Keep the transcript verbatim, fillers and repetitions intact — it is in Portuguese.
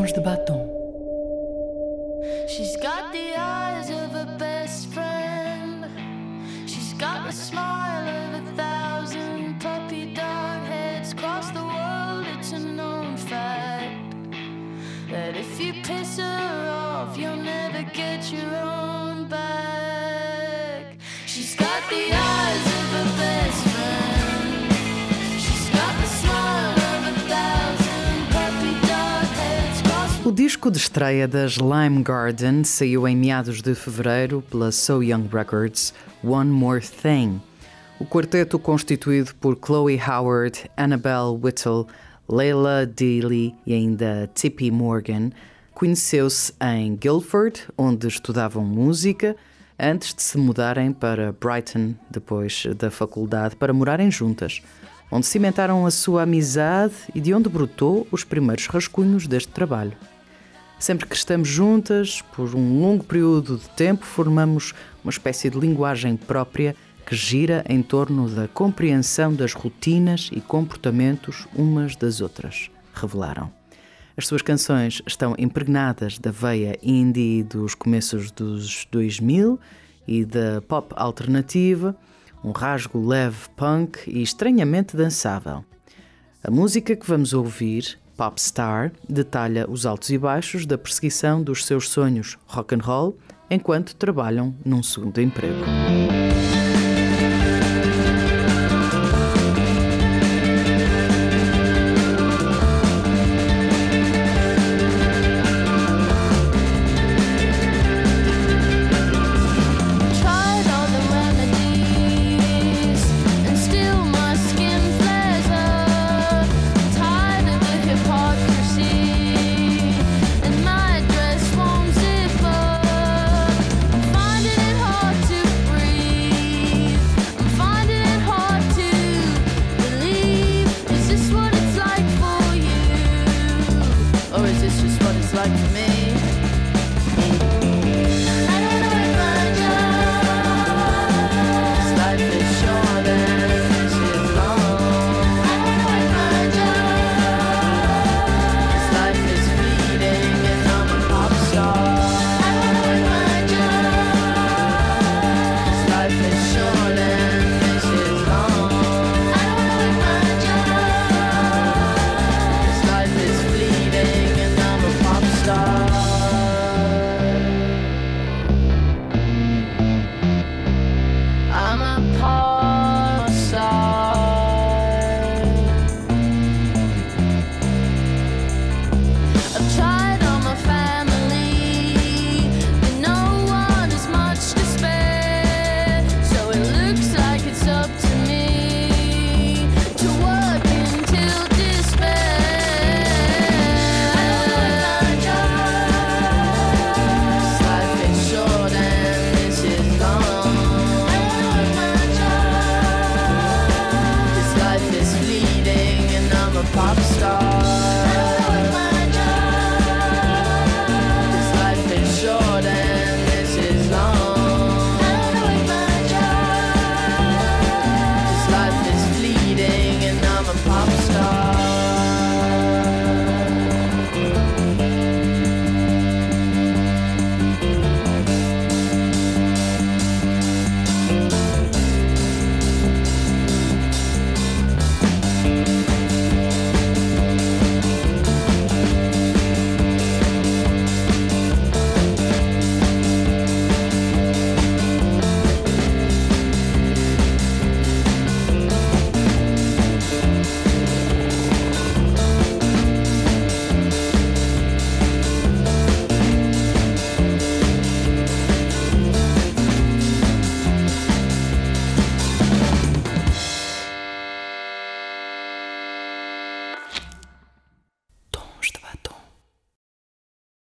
tons de batom. She's got the eyes of a best friend. She's got the smile of a thousand puppy dog heads. Across the world, it's a known fact that if you piss her off, you'll never get your own back. She's got the eyes of a best friend. She's got the smile of a thousand puppy dog heads. Across O disco de estreia das Lime Garden saiu em meados de fevereiro pela So Young Records, One More Thing. O quarteto, constituído por Chloe Howard, Annabelle Whittle, Leila Dealey e ainda Tippi Morgan, conheceu-se em Guildford, onde estudavam música, antes de se mudarem para Brighton, depois da faculdade, para morarem juntas, onde cimentaram a sua amizade e de onde brotou os primeiros rascunhos deste trabalho. Sempre que estamos juntas, por um longo período de tempo, formamos uma espécie de linguagem própria que gira em torno da compreensão das rotinas e comportamentos umas das outras, revelaram. As suas canções estão impregnadas da veia indie dos começos dos dois mil e da pop alternativa, um rasgo leve punk e estranhamente dançável. A música que vamos ouvir, Pop Star, detalha os altos e baixos da perseguição dos seus sonhos rock and roll enquanto trabalham num segundo emprego.